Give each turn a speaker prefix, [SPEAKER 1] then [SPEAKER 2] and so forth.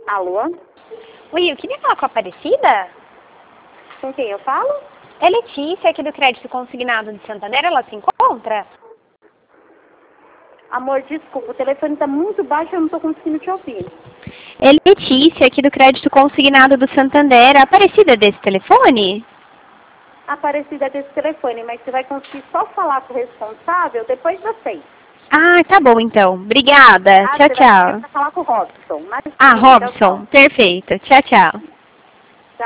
[SPEAKER 1] Alô?
[SPEAKER 2] Oi, eu queria falar com a Aparecida.
[SPEAKER 1] Com quem eu falo?
[SPEAKER 2] É Letícia, aqui do Crédito Consignado de Santander. Ela se encontra?
[SPEAKER 1] Amor, desculpa, o telefone tá muito baixo e eu não tô conseguindo te ouvir.
[SPEAKER 2] É Letícia, aqui do Crédito Consignado do Santander. A Aparecida é desse telefone?
[SPEAKER 1] Aparecida desse telefone, mas você vai conseguir só falar com o responsável depois das 6.
[SPEAKER 2] Ah, tá bom então. Obrigada. Tchau,
[SPEAKER 1] Você vai
[SPEAKER 2] tchau.
[SPEAKER 1] falar com o Robson. Mas,
[SPEAKER 2] Ah,
[SPEAKER 1] sim, tchau, tchau.
[SPEAKER 2] Robson. Perfeito. Tchau, tchau.